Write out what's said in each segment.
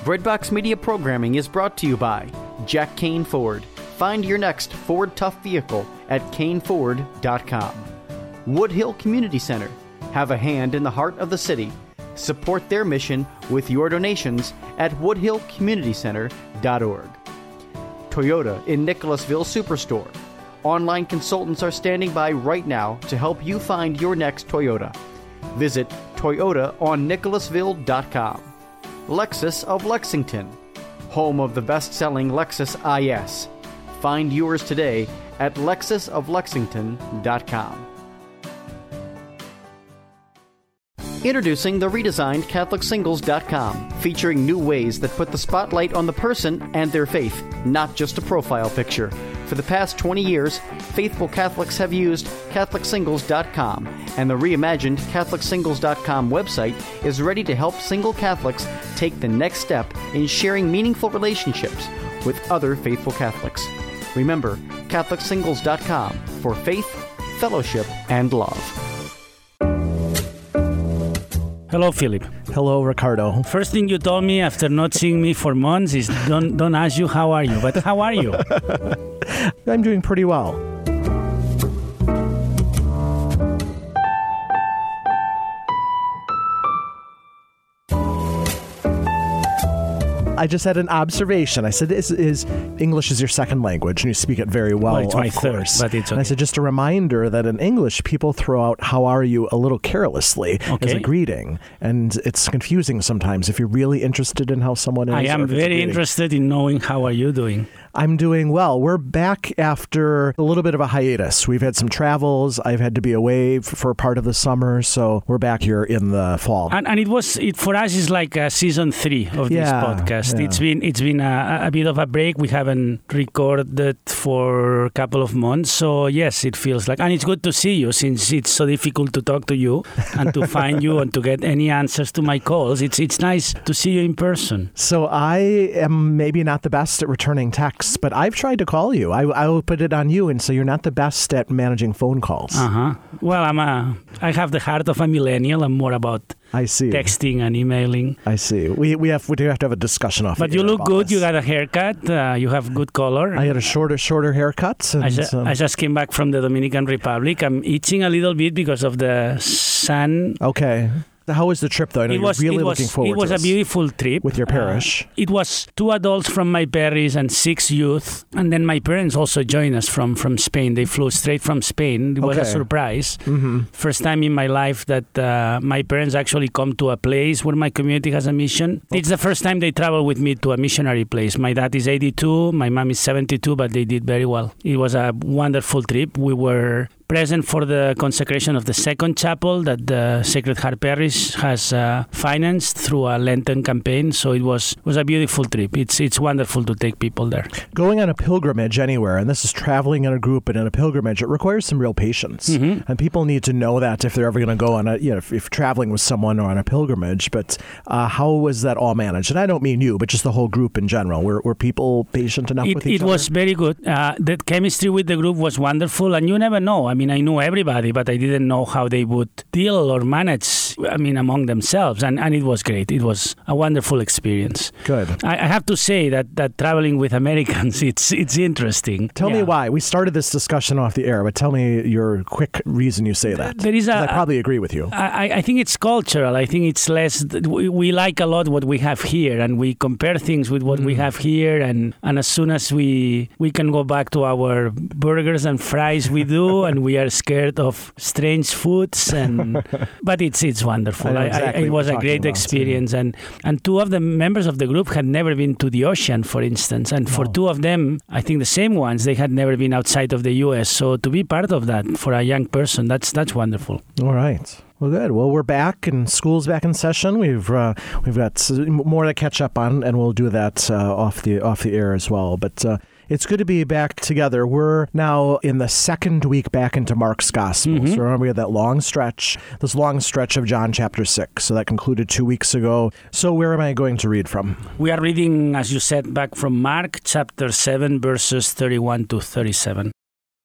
Breadbox Media programming is brought to you by Jack Kane Ford. Find your next Ford Tough vehicle at caneford.com. Woodhill Community Center. Have a hand in the heart of the city. Support their mission with your donations at woodhillcommunitycenter.org. Toyota in Nicholasville Superstore. Online consultants are standing by right now to help you find your next Toyota. Visit toyotaonnicholasville.com. Lexus of Lexington, home of the best-selling Lexus IS. Find yours today at lexusoflexington.com. Introducing the redesigned CatholicSingles.com, featuring new ways that put the spotlight on the person and their faith, not just a profile picture. For the past 20 years, faithful Catholics have used CatholicSingles.com, and the reimagined CatholicSingles.com website is ready to help single Catholics take the next step in sharing meaningful relationships with other faithful Catholics. Remember, CatholicSingles.com for faith, fellowship, and love. Hello, Philip. Hello, Ricardo. First thing you told me after not seeing me for months is don't ask you how are you, but how are you? I'm doing pretty well. I just had an observation. I said, English is your second language, and you speak it very well, it's my of course. Third, but it's okay. And I said, just a reminder that in English, people throw out, how are you, a little carelessly as a greeting. And it's confusing sometimes if you're really interested in how someone is. I am very interested in knowing how are you doing. I'm doing well. We're back after a little bit of a hiatus. We've had some travels. I've had to be away for part of the summer, so we're back here in the fall. And it for us is like season 3 of this podcast. Yeah. It's been a bit of a break. We haven't recorded for a couple of months, so yes, it feels like, and it's good to see you since it's so difficult to talk to you and to find you and to get any answers to my calls. It's nice to see you in person. So I am maybe not the best at returning texts, but I've tried to call you. I will put it on you, and so you're not the best at managing phone calls. Well, I have the heart of a millennial. I'm more about texting and emailing. I see. We do have to have a discussion off. But you look good. You got a haircut. You have good color. I had a shorter haircut. I just came back from the Dominican Republic. I'm itching a little bit because of the sun. Okay. How was the trip, though? I know you're really looking forward to it. It was a beautiful trip. With your parish? It was 2 adults from my parish and 6 youth. And then my parents also joined us from Spain. They flew straight from Spain. It was a surprise. Mm-hmm. First time in my life that my parents actually come to a place where my community has a mission. It's the first time they travel with me to a missionary place. My dad is 82, my mom is 72, but they did very well. It was a wonderful trip. We were present for the consecration of the second chapel that the Sacred Heart Parish has financed through a Lenten campaign. So it was a beautiful trip. It's wonderful to take people there. Going on a pilgrimage anywhere, and this is traveling in a group and in a pilgrimage, it requires some real patience. Mm-hmm. And people need to know that if they're ever going to go on if traveling with someone or on a pilgrimage. But how was that all managed? And I don't mean you, but just the whole group in general. Were people patient enough with each other? It was very good. The chemistry with the group was wonderful, and you never know. I mean, I knew everybody, but I didn't know how they would deal or manage, among themselves. And it was great. It was a wonderful experience. Good. I have to say that traveling with Americans, it's interesting. Tell me why. We started this discussion off the air, but tell me your quick reason you say that. I probably agree with you. I think it's cultural. I think it's less, we like a lot what we have here, and we compare things with what we have here, and as soon as we can go back to our burgers and fries we do, and we are scared of strange foods, but it's wonderful. It was a great experience, and 2 of the members of the group had never been to the ocean, for instance, and for 2 of them, I think the same ones, they had never been outside of the U.S. So to be part of that for a young person, that's wonderful. All right. Well, good. Well, we're back, and school's back in session. We've got more to catch up on, and we'll do that off the air as well. But it's good to be back together. We're now in the second week back into Mark's Gospel. Mm-hmm. So remember, we had this long stretch of John chapter 6. So that concluded 2 weeks ago. So where am I going to read from? We are reading, as you said, back from Mark chapter 7, verses 31 to 37.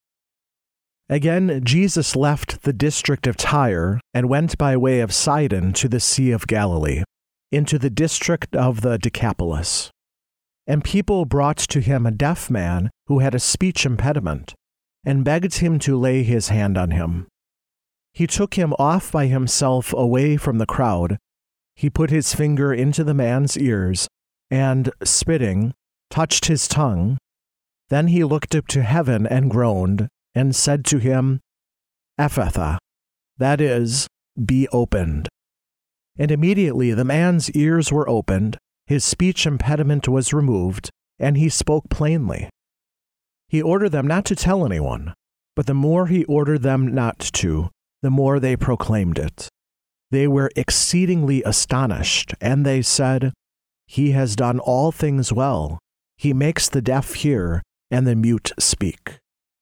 Again, Jesus left the district of Tyre and went by way of Sidon to the Sea of Galilee. into the district of the Decapolis. And people brought to him a deaf man who had a speech impediment, and begged him to lay his hand on him. He took him off by himself away from the crowd. He put his finger into the man's ears, and, spitting, touched his tongue. Then he looked up to heaven and groaned, and said to him, Ephphatha, that is, be opened. And immediately the man's ears were opened, his speech impediment was removed, and he spoke plainly. He ordered them not to tell anyone, but the more he ordered them not to, the more they proclaimed it. They were exceedingly astonished, and they said, He has done all things well. He makes the deaf hear, and the mute speak.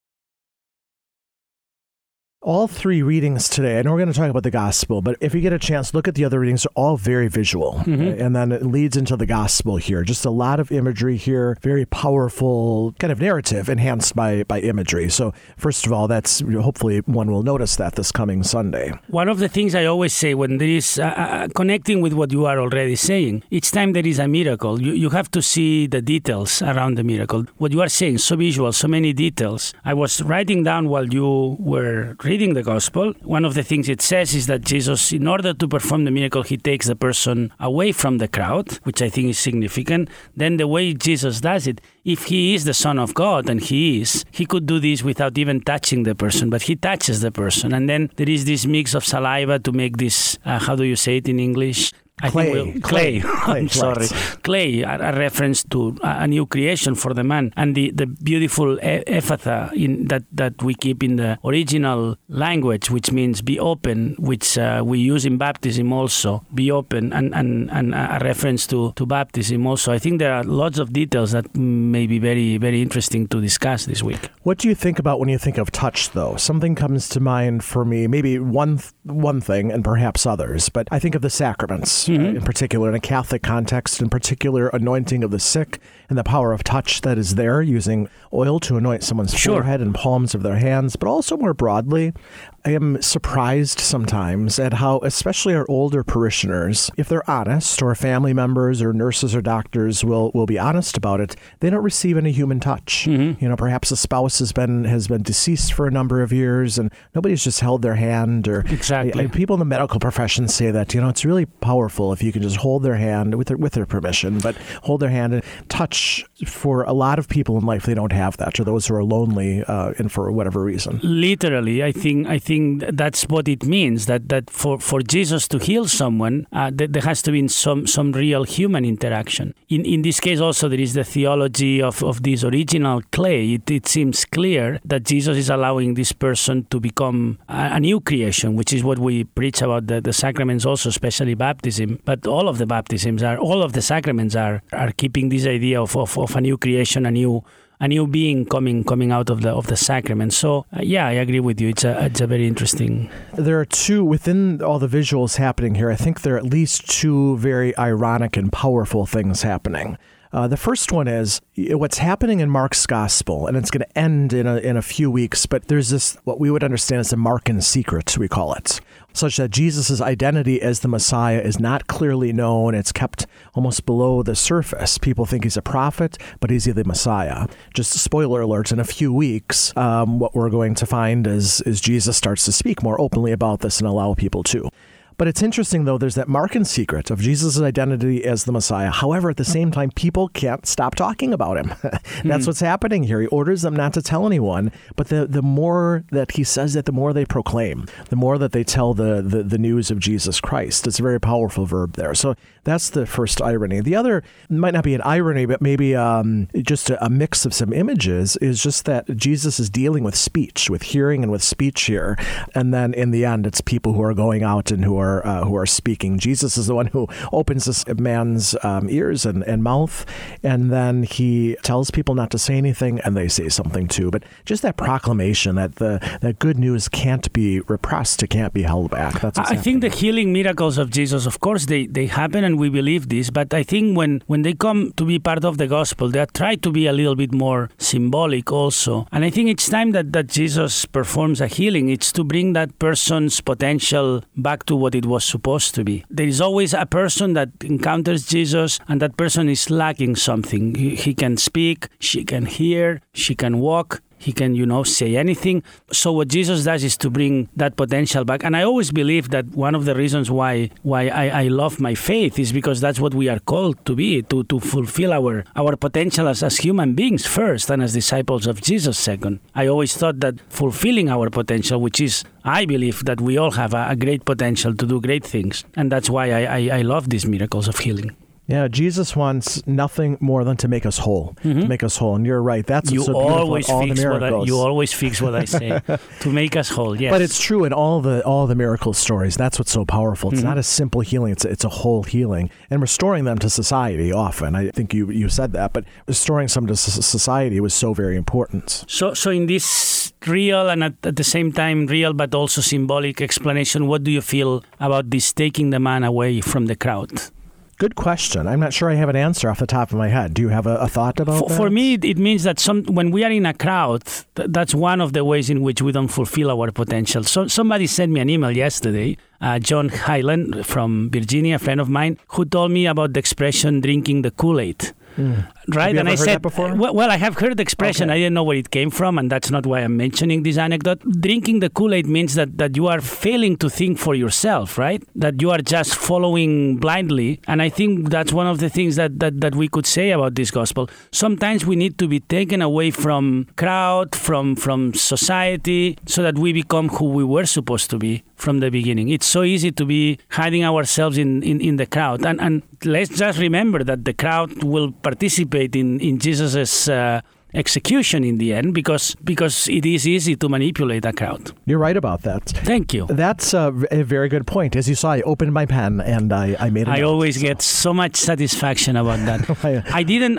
All three readings today, I know we're going to talk about the gospel, but if you get a chance, look at the other readings. They're all very visual. And then it leads into the gospel here. Just a lot of imagery here, very powerful kind of narrative enhanced by imagery. So first of all, that's hopefully one will notice that this coming Sunday. One of the things I always say when there is connecting with what you are already saying, each time there is a miracle, you have to see the details around the miracle. What you are saying, so visual, so many details. I was writing down while you were reading the gospel. One of the things it says is that Jesus, in order to perform the miracle, he takes the person away from the crowd, which I think is significant. Then the way Jesus does it, if he is the Son of God, and he is, he could do this without even touching the person, but he touches the person. And then there is this mix of saliva to make this, how do you say it in English? Clay. I'm sorry. Clay, a reference to a new creation for the man. And the beautiful Ephphatha that we keep in the original language, which means be open, which we use in baptism also, be open, and a reference to baptism also. I think there are lots of details that may be very, very interesting to discuss this week. What do you think about when you think of touch, though? Something comes to mind for me, maybe one thing and perhaps others, but I think of the sacraments. In particular, in a Catholic context, in particular, anointing of the sick and the power of touch that is there, using oil to anoint someone's forehead and palms of their hands, but also more broadly, I am surprised sometimes at how, especially our older parishioners, if they're honest, or family members or nurses or doctors will be honest about it, they don't receive any human touch. You know, perhaps a spouse has been deceased for a number of years and nobody's just held their hand. Or exactly. People in the medical profession say that, it's really powerful if you can just hold their hand with their permission, but hold their hand and touch. For a lot of people in life, they don't have that, or those who are lonely and for whatever reason. Literally, I think that's what it means, that for Jesus to heal someone, there has to be some real human interaction. In this case also, there is the theology of this original clay. It seems clear that Jesus is allowing this person to become a new creation, which is what we preach about the sacraments also, especially baptism. But all of the baptisms all of the sacraments are keeping this idea of a new creation, a new being coming out of the sacrament. So I agree with you. It's a very interesting. There are two within all the visuals happening here. I think there are at least two very ironic and powerful things happening. The first one is what's happening in Mark's gospel, and it's going to end in a few weeks, but there's this, what we would understand as the Markan secret, we call it, such that Jesus' identity as the Messiah is not clearly known. It's kept almost below the surface. People think he's a prophet, but he's the Messiah. Just a spoiler alert, in a few weeks, what we're going to find is Jesus starts to speak more openly about this and allow people to. But it's interesting, though, there's that Markan secret of Jesus' identity as the Messiah. However, at the same time, people can't stop talking about him. That's what's happening here. He orders them not to tell anyone, but the more that he says that, the more they proclaim, the more that they tell the news of Jesus Christ. It's a very powerful verb there. So that's the first irony. The other might not be an irony, but maybe just a mix of some images, is just that Jesus is dealing with speech, with hearing and with speech here. And then in the end, it's people who are going out and who are speaking. Jesus is the one who opens this man's ears and mouth, and then he tells people not to say anything, and they say something too. But just that proclamation that that good news can't be repressed, it can't be held back. That's what's I think the healing miracles of Jesus, of course, they happen, and we believe this. But I think when they come to be part of the gospel, they try to be a little bit more symbolic also. And I think each time that Jesus performs a healing, it's to bring that person's potential back to what what it was supposed to be. There is always a person that encounters Jesus, and that person is lacking something. He can speak, she can hear, she can walk. He can, say anything. So what Jesus does is to bring that potential back. And I always believe that one of the reasons why I love my faith is because that's what we are called to be, to fulfill our potential as human beings first and as disciples of Jesus second. I always thought that fulfilling our potential, which is, I believe that we all have a great potential to do great things. And that's why I love these miracles of healing. Yeah, Jesus wants nothing more than to make us whole, to make us whole. And you're right. That's what's so beautiful about all the miracles. You always fix what I say, to make us whole, yes. But it's true in all the miracle stories. That's what's so powerful. It's not a simple healing. It's a whole healing. And restoring them to society often. I think you said that. But restoring some to society was so very important. So in this real and at the same time real but also symbolic explanation, what do you feel about this taking the man away from the crowd? Good question. I'm not sure I have an answer off the top of my head. Do you have a thought about that? For me, it means that when we are in a crowd, that's one of the ways in which we don't fulfill our potential. So somebody sent me an email yesterday, John Hyland from Virginia, a friend of mine, who told me about the expression drinking the Kool-Aid. Right? Have you ever heard that before? Well, I have heard the expression. Okay. I didn't know where it came from, and that's not why I'm mentioning this anecdote. Drinking the Kool-Aid means that you are failing to think for yourself, right? That you are just following blindly. And I think that's one of the things that we could say about this gospel. Sometimes we need to be taken away from crowd, from society, so that we become who we were supposed to be from the beginning. It's so easy to be hiding ourselves in the crowd. And let's just remember that the crowd will participate in Jesus' execution in the end because it is easy to manipulate a crowd. You're right about that. Thank you. That's a very good point. As you saw, I opened my pen and I made a note. I always get so much satisfaction about that.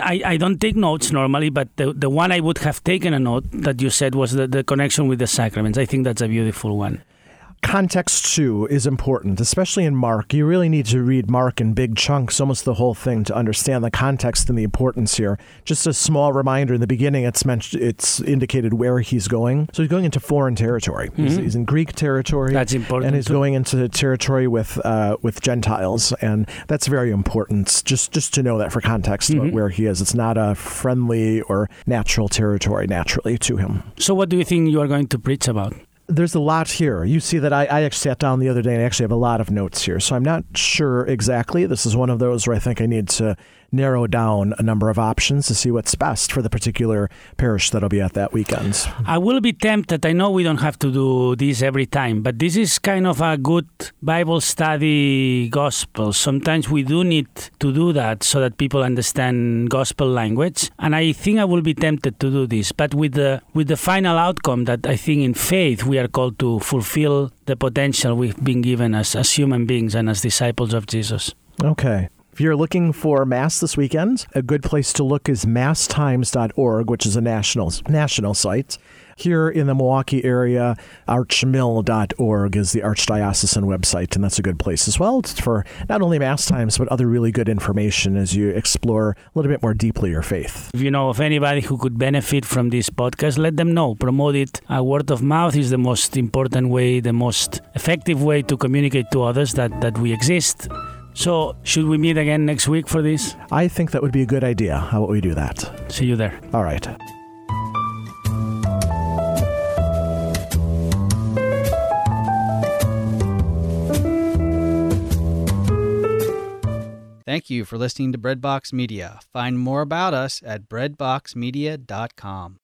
I don't take notes normally, but the one I would have taken a note that you said was the connection with the sacraments. I think that's a beautiful one. Context, too, is important, especially in Mark. You really need to read Mark in big chunks, almost the whole thing, to understand the context and the importance here. Just a small reminder, in the beginning, it's indicated where he's going. So he's going into foreign territory. He's in Greek territory. That's important. And he's going into territory with Gentiles, and that's very important, just to know that for context about where he is. It's not a friendly or natural territory naturally to him. So what do you think you are going to preach about? There's a lot here. You see that I actually sat down the other day and I actually have a lot of notes here. So I'm not sure exactly. This is one of those where I think I need to narrow down a number of options to see what's best for the particular parish that'll be at that weekend. I will be tempted. I know we don't have to do this every time, but this is kind of a good Bible study gospel. Sometimes we do need to do that so that people understand gospel language. And I think I will be tempted to do this. But with the final outcome that I think in faith we are called to fulfill the potential we've been given as human beings and as disciples of Jesus. Okay. If you're looking for Mass this weekend, a good place to look is masstimes.org, which is a national site. Here in the Milwaukee area, archmill.org is the archdiocesan website, and that's a good place as well for not only Mass times, but other really good information as you explore a little bit more deeply your faith. If you know of anybody who could benefit from this podcast, let them know. Promote it. Word of mouth is the most important way, the most effective way to communicate to others that we exist. So, should we meet again next week for this? I think that would be a good idea. How about we do that? See you there. All right. Thank you for listening to Breadbox Media. Find more about us at breadboxmedia.com.